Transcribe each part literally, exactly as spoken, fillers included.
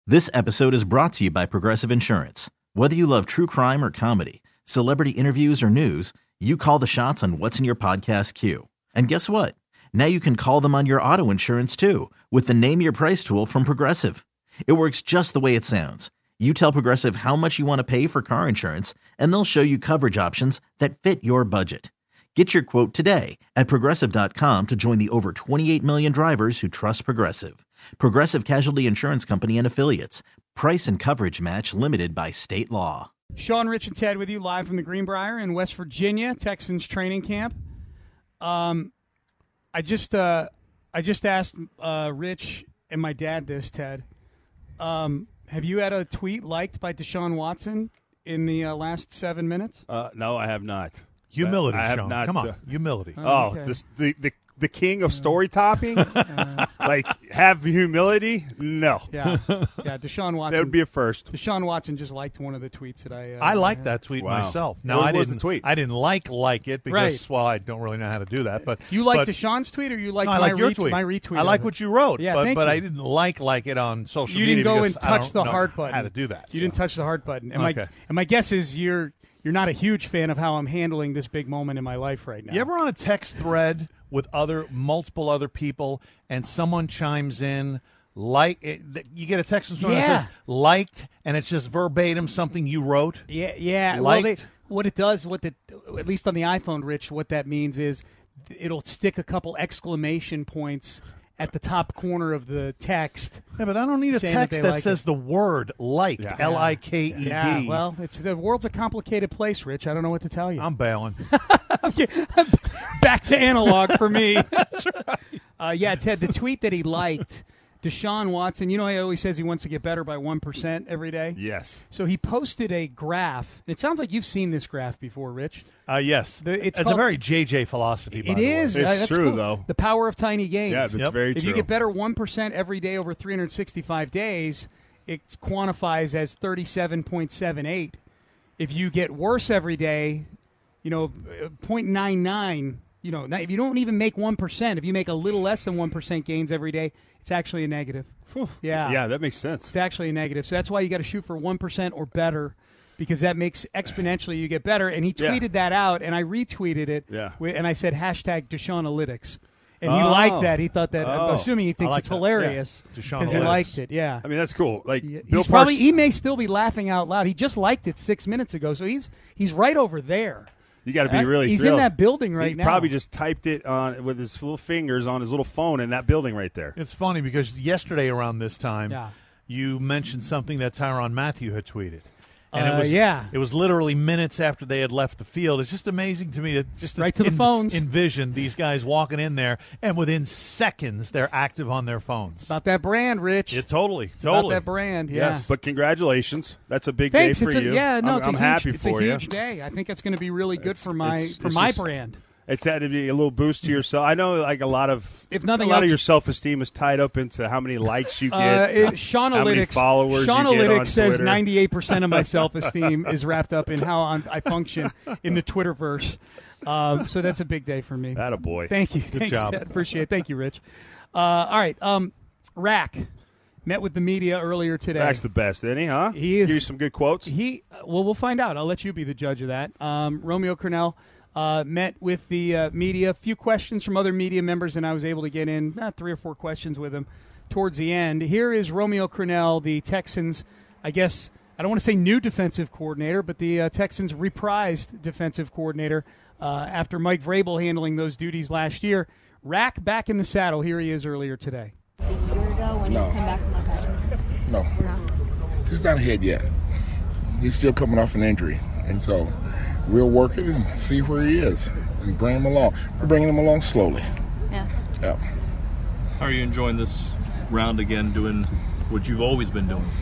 This episode is brought to you by Progressive Insurance. Whether you love true crime or comedy, celebrity interviews or news, you call the shots on what's in your podcast queue. And guess what? Now you can call them on your auto insurance too with the Name Your Price tool from Progressive. It works just the way it sounds. You tell Progressive how much you want to pay for car insurance, and they'll show you coverage options that fit your budget. Get your quote today at Progressive dot com to join the over twenty-eight million drivers who trust Progressive. Progressive Casualty Insurance Company and Affiliates. Price and coverage match limited by state law. Sean, Rich, and Ted with you live from the Greenbrier in West Virginia, Texans training camp. Um, I just uh, I just asked uh, Rich and my dad this, Ted. Um, have you had a tweet liked by Deshaun Watson in the uh, last seven minutes? Uh, no, I have not. Humility, I have Sean. not, Come on, uh, humility. Oh, okay. this, the, the the king of story topping? Like, have humility? No. Yeah, yeah. Deshaun Watson. That would be a first. Deshaun Watson just liked one of the tweets that I. Uh, I like that tweet Wow. myself. Now What I was the didn't. tweet? I didn't like like it because Right. well, I don't really know how to do that. But You like but, Deshaun's tweet, or you like no, I my, like your ret- tweet. my retweet? I like of it? what you wrote. Yeah, but thank but you. I didn't like like it on social You media. didn't go because and I touch don't the know heart button. How to do that? You so. didn't touch the heart button. And my Okay. and my guess is you're you're not a huge fan of how I'm handling this big moment in my life right now. You ever on a text thread with other multiple other people, and someone chimes in like it, you get a text from someone Yeah. that says liked, and it's just verbatim something you wrote. Yeah, yeah. Well, they, Liked? what it does, what the at least on the iPhone, Rich, what that means is it'll stick a couple exclamation points at the top corner of the text. Yeah, but I don't need a Saying that text they that like says it. the word liked, Yeah. L I K E D. Yeah, well, it's the world's a complicated place, Rich. I don't know what to tell you. I'm bailing. Back to analog for me. uh, yeah, Ted, the tweet that he liked, Deshaun Watson, you know he always says he wants to get better by one percent every day? Yes. So he posted a graph. And it sounds like you've seen this graph before, Rich. Uh, yes, The- it's it's called- a very J J philosophy. By It the way. is. It's Uh, that's true, cool. though. The power of tiny gains. Yeah, that's Yep. very If true. you get better one percent every day over three hundred sixty-five days, it quantifies as thirty-seven point seven eight. If you get worse every day, you know, zero point nine nine, you know, if you don't even make one percent, if you make a little less than one percent gains every day, it's actually a negative. Yeah. Yeah, that makes sense. It's actually a negative. So that's why you got to shoot for one percent or better, because that makes exponentially you get better. And he Yeah. tweeted that out, and I retweeted it. Yeah. wi- And I said hashtag Deshaun-alytics. And he Oh. liked that. He thought that, I'm Oh. assuming he thinks like it's that. hilarious Yeah. Deshaun because he Alytics. liked it. Yeah. I mean, that's cool. Like, He- Bill he's probably Parks- he may still be laughing out loud. He just liked it six minutes ago, so he's he's right over there. you got to be Uh, really he's thrilled. in that building right he now. probably just typed it on with his little fingers on his little phone in that building right there. It's funny because yesterday around this time, Yeah. you mentioned something that Tyrann Mathieu had tweeted. And Uh, it was yeah. it was literally minutes after they had left the field. It's just amazing to me to just Right to the phones. envision these guys walking in there, and within seconds they're active on their phones. About that brand, Rich. Yeah, totally, About totally. that brand, yeah. Yes. But congratulations. That's a big Thanks. day for It's a, you. yeah, no, I'm, it's a I'm huge, happy it's for a you. huge day. I think it's going to be really good It's- for my it's- for it's my just- brand. It's had to be a little boost to yourself. I know, like a lot of, If nothing a lot else- of your self-esteem is tied up into how many likes you get, Uh, it, Sean how many Analytics, followers Sean you get on Analytics says Twitter. ninety-eight percent of my self-esteem is wrapped up in how I'm, I function in the Twitterverse. Um, so that's a big day for me. Attaboy. Thank you. Thanks, job. Ted. Appreciate it. Thank you, Rich. Uh, all right. Um, Rack met with the media earlier today. That's the best, isn't he, huh? He is- Give you some good quotes. He well, we'll find out. I'll let you be the judge of that. Um, Romeo Cornell uh, met with the uh, media. A few questions from other media members, and I was able to get in uh, three or four questions with him towards the end. Here is Romeo Cornell, the Texans, I guess, I don't want to say new defensive coordinator, but the uh, Texans reprised defensive coordinator uh, after Mike Vrabel handling those duties last year. Rack back in the saddle. Here he is earlier today. A year ago when No. he came back from the cut? No, No. he's not ahead yet. He's still coming off an injury, and so we'll work it and see where he is and bring him along. We're bringing him along slowly. Yeah. Yeah. How are you enjoying this round again, doing what you've always been doing?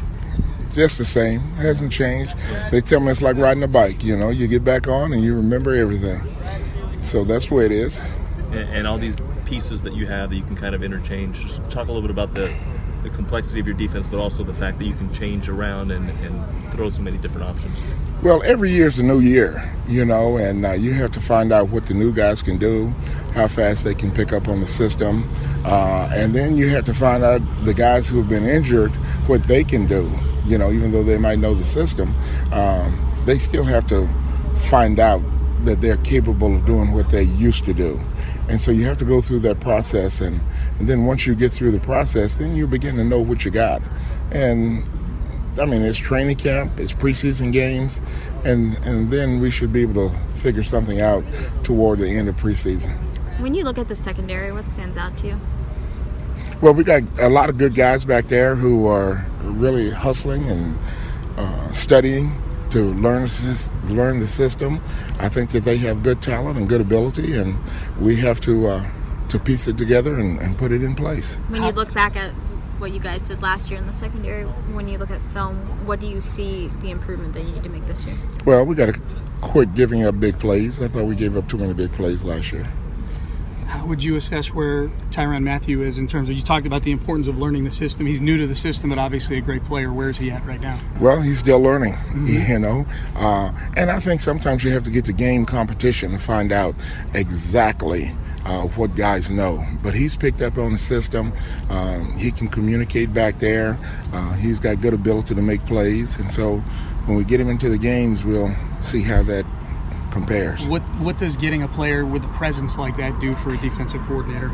Just the same. Hasn't changed. They tell me it's like riding a bike. You know, you get back on and you remember everything. So that's the way it is. And, and all these pieces that you have that you can kind of interchange. Just talk a little bit about the the complexity of your defense, but also the fact that you can change around and, and throw so many different options? Well, every year is a new year, you know, and uh, you have to find out what the new guys can do, how fast they can pick up on the system, uh, and then you have to find out the guys who have been injured, what they can do. You know, even though they might know the system, um, they still have to find out that they're capable of doing what they used to do. And so you have to go through that process, and, and then once you get through the process, then you begin to know what you got. And I mean, it's training camp, it's preseason games, and, and then we should be able to figure something out toward the end of preseason. When you look at the secondary, what stands out to you? Well, we got a lot of good guys back there who are really hustling and uh, studying to learn learn the system. I think that they have good talent and good ability, and we have to uh, to piece it together and, and put it in place. When you look back at what you guys did last year in the secondary, when you look at film, what do you see the improvement that you need to make this year? Well, we got to quit giving up big plays. I thought we gave up too many big plays last year. How would you assess where Tyrann Mathieu is in terms of, you talked about the importance of learning the system. He's new to the system, but obviously a great player. Where is he at right now? Well, he's still learning, Mm-hmm. you know. Uh, and I think sometimes you have to get to game competition and find out exactly uh, what guys know. But he's picked up on the system. Um, he can communicate back there. Uh, he's got good ability to make plays. And so when we get him into the games, we'll see how that compares. What what does getting a player with a presence like that do for a defensive coordinator?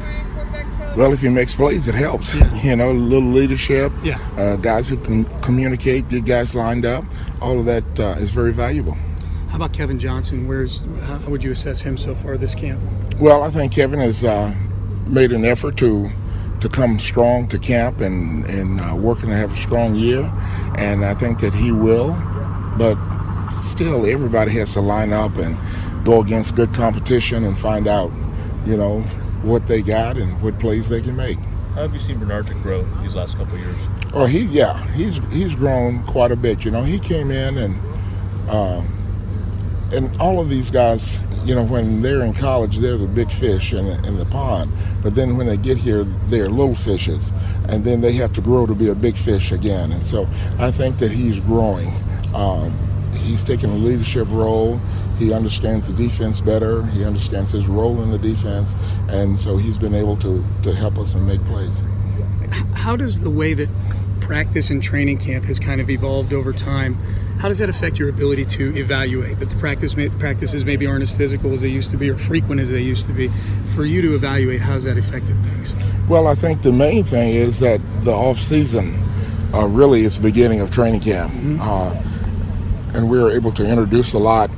Well, if he makes plays, it helps. Yeah. You know, a little leadership, Yeah. uh, guys who can communicate, get guys lined up, all of that uh, is very valuable. How about Kevin Johnson? Where's how would you assess him so far this camp? Well, I think Kevin has uh, made an effort to to come strong to camp and, and uh, working to have a strong year, and I think that he will, but still everybody has to line up and go against good competition and find out, you know, what they got and what plays they can make. How have you seen Bernardjic grow these last couple of years? Oh, he yeah, he's he's grown quite a bit. You know, he came in and um, and all of these guys, you know, when they're in college, they're the big fish in the, in the pond. But then when they get here, they're little fishes, and then they have to grow to be a big fish again. And so I think that he's growing. Um, he's taking a leadership role. He understands the defense better. He understands his role in the defense, and so he's been able to to help us and make plays. How does the way that practice and training camp has kind of evolved over time, how does that affect your ability to evaluate? That the practice may, practices maybe aren't as physical as they used to be or frequent as they used to be. For you to evaluate, how's that affected things? Well, I think the main thing is that the off season uh, really is the beginning of training camp, mm-hmm. uh, and we were able to introduce a lot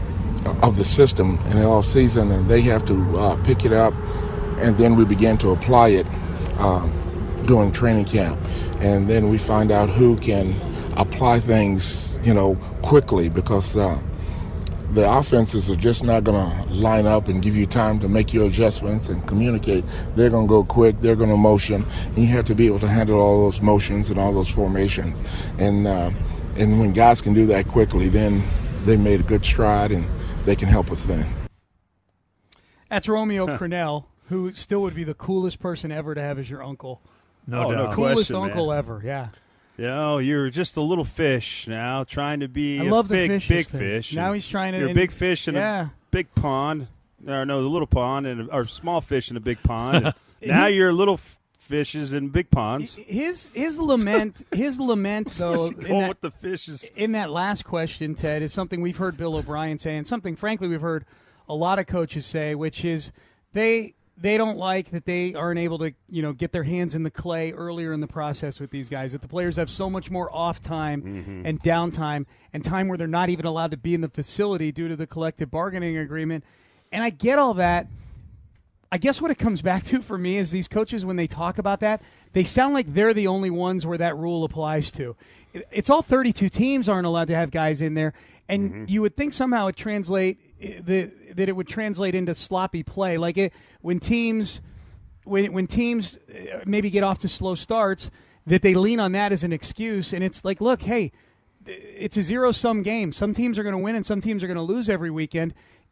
of the system in the off season, and they have to uh, pick it up, and then we begin to apply it uh, during training camp, and then we find out who can apply things, you know, quickly, because uh, the offenses are just not going to line up and give you time to make your adjustments and communicate. They're going to go quick, they're going to motion, and you have to be able to handle all those motions and all those formations. And uh, and when guys can do that quickly, then they made a good stride, and they can help us then. That's Romeo Crennel, who still would be the coolest person ever to have as your uncle. No Oh, no doubt. question. Coolest uncle man. ever, yeah. You know, you're just a little fish now, trying to be I a love the big, fishes big thing. fish. Now And he's trying to- You're a and- big fish in yeah. a big pond, or no, the little pond, and or small fish in a big pond. now you're little f- fishes in big ponds. His his lament his lament though in Going that, with the fishes. in that last question, Ted, is something we've heard Bill O'Brien say, and something frankly we've heard a lot of coaches say, which is they they don't like that they aren't able to, you know, get their hands in the clay earlier in the process with these guys, that the players have so much more off time Mm-hmm. and downtime and time where they're not even allowed to be in the facility due to the collective bargaining agreement. And I get all that. I guess what it comes back to for me is these coaches, when they talk about that, they sound like they're the only ones where that rule applies to. It- It's all thirty-two teams aren't allowed to have guys in there, and Mm-hmm. you would think somehow it translate the, that it would translate into sloppy play. Like it, when teams when when teams uh, maybe get off to slow starts, that they lean on that as an excuse, and it's like, look, hey, it's a zero-sum game. Some teams are going to win and some teams are going to lose every weekend.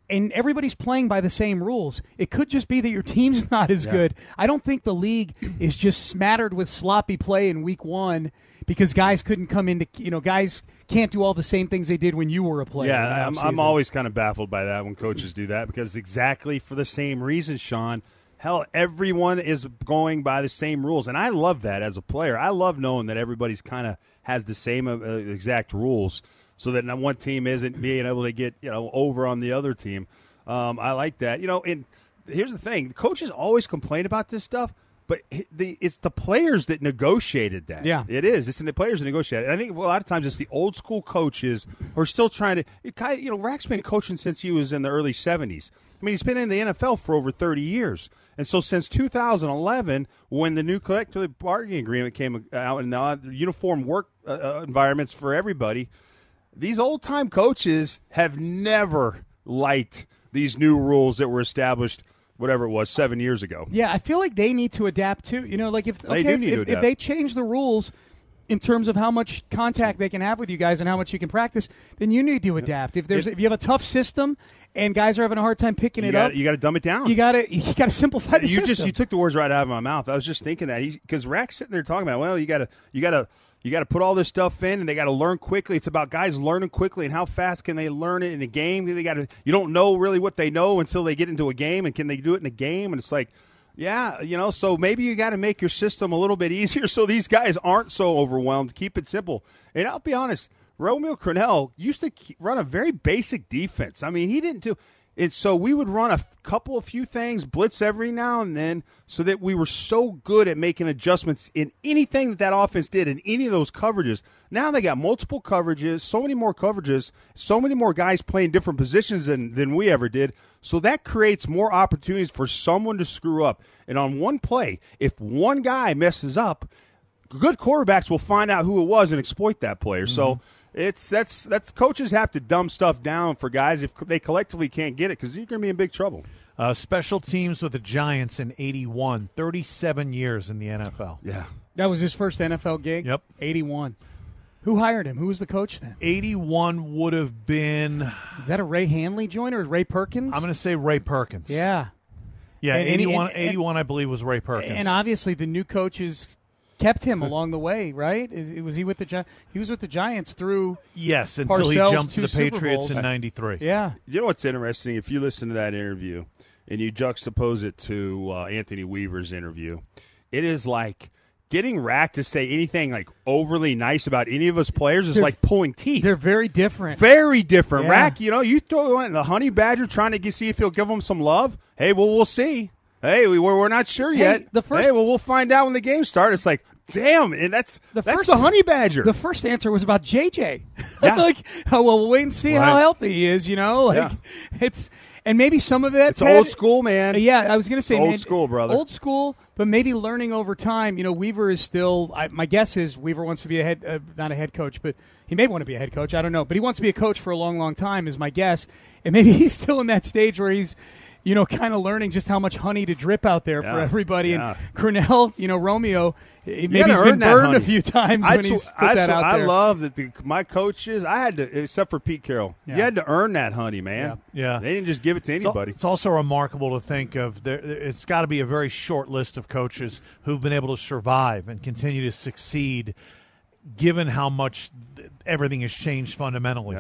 and everybody's playing by the same rules. It could just be that your team's not as Yeah. good. I don't think the league is just smattered with sloppy play in week one because guys couldn't come into, you know, guys can't do all the same things they did when you were a player. in the Yeah, I'm, I'm offseason. always kind of baffled by that when coaches do that because exactly for the same reason, Sean. Hell, everyone is going by the same rules, and I love that as a player. I love knowing that everybody's kind of has the same uh, exact rules, so that one team isn't being able to get you know over on the other team. Um, I like that. You know, and here's the thing: coaches always complain about this stuff, but the it's the players that negotiated that. Yeah. It is. It's the players that negotiated it. I think a lot of times it's the old school coaches who are still trying to. It kind of, you know, Rack's been coaching since he was in the early seventies. I mean, he's been in the N F L for over thirty years. And so since two thousand eleven, when the new collective bargaining agreement came out and the uniform work uh, environments for everybody, these old-time coaches have never liked these new rules that were established, whatever it was, seven years ago. Yeah, I feel like they need to adapt too. You know, like if They okay, do need if, to if adapt. they change the rules in terms of how much contact they can have with you guys and how much you can practice, then you need to adapt. If there's if you have a tough system and guys are having a hard time picking You it got up, you got to dumb it down. you gotta you gotta simplify the you system. just you took the words right out of my mouth. I was just thinking that because Rack's sitting there talking about, well, you got to you got to you got to put all this stuff in, and they got to learn quickly. It's about guys learning quickly and how fast can they learn it in a game. They got to you don't know really what they know until they get into a game, and can they do it in a game? And it's like, yeah, you know, so maybe you got to make your system a little bit easier so these guys aren't so overwhelmed. Keep it simple. And I'll be honest, Romeo Crennel used to keep, run a very basic defense. I mean, he didn't do. And so we would run a f- couple of few things, blitz every now and then, so that we were so good at making adjustments in anything that that offense did in any of those coverages. Now they got multiple coverages, so many more coverages, so many more guys playing different positions than, than we ever did. So that creates more opportunities for someone to screw up. And on one play, if one guy messes up, good quarterbacks will find out who it was and exploit that player. Mm-hmm. So it's that's that's coaches have to dumb stuff down for guys if they collectively can't get it because you're going to be in big trouble. Uh, special teams with the Giants in eighty-one, thirty-seven years in the N F L. Yeah. That was his first N F L gig? Yep. eighty-one. Who hired him? Who was the coach then? eighty-one would have been, Is that a Ray Hanley joint or Ray Perkins? I'm going to say Ray Perkins. Yeah. Yeah, And- and- eighty-one, and- eighty-one I believe, was Ray Perkins. And obviously the new coaches kept him along the way, right? Is, was he with the Gi- he was with the Giants through yes, until Parcells, he jumped to two the Super Patriots Bowls. in ninety-three. Yeah. You know what's interesting? If you listen to that interview and you juxtapose it to uh, Anthony Weaver's interview, it is like getting Rack to say anything like overly nice about any of us players is They're- like pulling teeth. They're very different. Very different. Yeah. Rack, you know, you throw in the Honey Badger trying to get, see if he'll give him some love. Hey, well, we'll see. Hey, we, we're, we're not sure Hey, yet. the first- hey, well, we'll find out when the game starts. It's like, damn, and that's The that's first- the Honey Badger. The first answer was about J J. Yeah. like, oh, well, we'll wait and see how Right. healthy he is, you know? Like, Yeah. it's, and maybe some of it. it's old school, man. Yeah, I was going to say, It's old man, school, brother. Old school, but maybe learning over time. You know, Weaver is still. I, my guess is Weaver wants to be a head, uh, not a head coach, but he may want to be a head coach. I don't know, but he wants to be a coach for a long, long time. Is my guess, and maybe he's still in that stage where he's, you know, kind of learning just how much honey to drip out there for Yeah, everybody. yeah. And Cornell, you know, Romeo, maybe gotta he's been earn that burned honey. a few times I when sw- he's put I that sw- out I there. love that the, my coaches. I had to, except for Pete Carroll. Yeah. You had to earn that honey, man. Yeah. They didn't just give it to It's al- anybody. It's also remarkable to think of. There, it's got to be a very short list of coaches who've been able to survive and continue to succeed, given how much th- everything has changed fundamentally.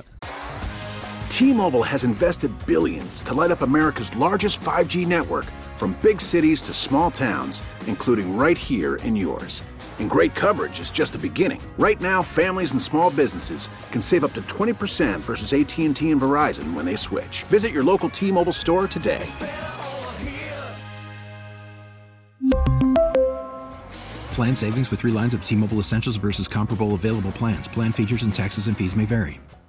T-Mobile has invested billions to light up America's largest five G network, from big cities to small towns, including right here in yours. And great coverage is just the beginning. Right now, families and small businesses can save up to twenty percent versus A T and T and Verizon when they switch. Visit your local T-Mobile store today. Plan savings with three lines of T-Mobile Essentials versus comparable available plans. Plan features and taxes and fees may vary.